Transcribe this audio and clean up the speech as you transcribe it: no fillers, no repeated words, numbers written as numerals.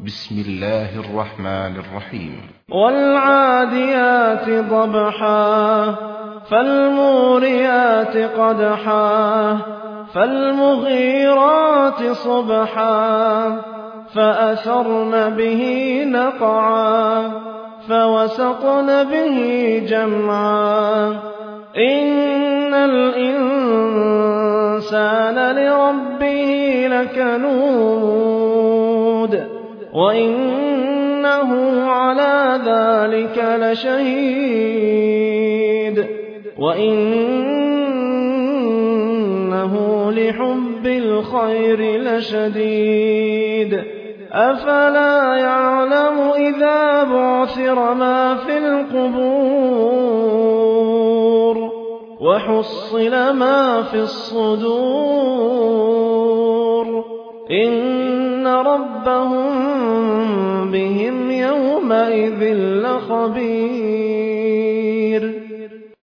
بسم الله الرحمن الرحيم. والعاديات ضبحا فالموريات قدحا فالمغيرات صبحا فأثرن به نقعا فوسطن به جمعا إن الإنسان لربه لكنود وإنه على ذلك لشهيد وإنه لحب الخير لشديد أفلا يعلم إذا بعثر ما في القبور وحصل ما في الصدور إن ربهم بهم يومئذ لخبير.